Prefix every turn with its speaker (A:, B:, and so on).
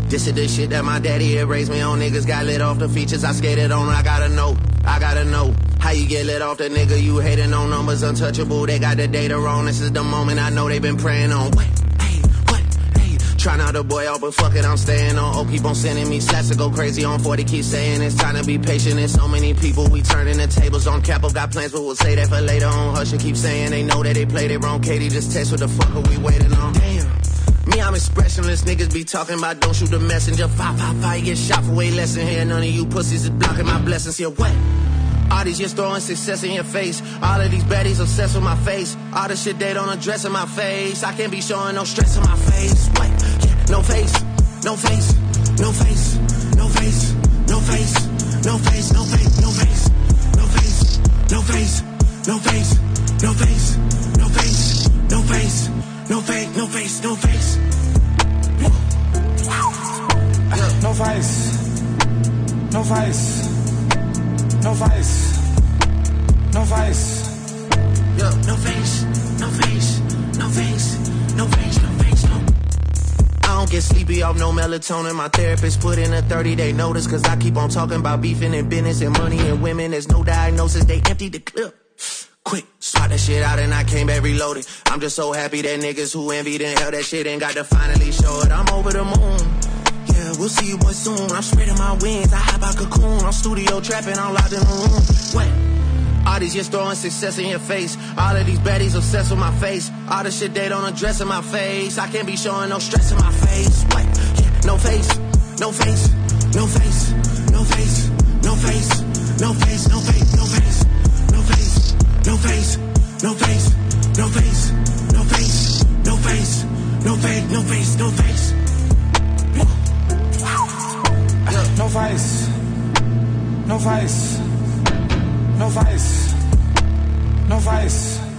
A: This is the shit that my daddy had raised me on. Niggas got lit off the features I skated on. I gotta know how you get lit off the nigga you hating on. Numbers untouchable, they got the data wrong. This is the moment I know they been praying on. What? Try not to boy out, but fuck it, I'm staying on. Oh, keep on sending me slaps to go crazy on 40. Keep saying it's time to be patient. There's so many people, we turning the tables on. Capo got plans, but we'll say that for later on. Hush and keep saying they know that they played it wrong. Katie just text what the fuck are we waiting on? Damn. Me, I'm expressionless. Niggas be talking about don't shoot the messenger. 555, you get shot for way less than here. None of you pussies is blocking my blessings here. What? All these just throwing success in your face. All of these baddies obsessed with my face. All the shit they don't address in my face. I can't be showing no stress in my face. What? Yeah, no face, no face, no face, no face, no face, no face, no face, no face, no face, no face, no face, no face, no face, no face, no face, no face, no face.
B: No face, no face. No face, no face,
A: yeah. No face, no face, no face, no face, no face, no. I don't get sleepy off no melatonin. My therapist put in a 30-day notice, cause I keep on talking about beefing and business and money and women. There's no diagnosis, they emptied the clip. Quick, swat that shit out and I came back reloaded. I'm just so happy that niggas who envied and held that shit ain't got to finally show it. I'm over the moon. Yeah, we'll see you boys soon. I'm spreading my wings, I hop out cocoon. I'm studio trapping, I'm locked in the room. What? All these just throwing success in your face. All of these baddies obsessed with my face. All the shit they don't address in my face. I can't be showing no stress in my face. What? Yeah, no face, no face, no face, no face, no face, no face, no face, no face, no face, no face, no face, no face, no face, no face, no face, no face, no face.
B: No face, no face, no face, no face.